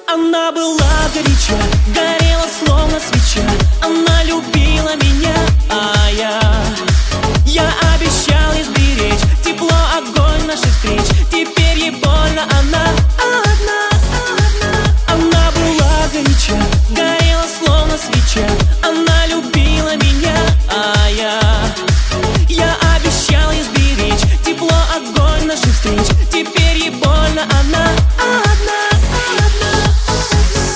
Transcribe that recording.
Она была горяча, горела словно свеча. Она любила меня,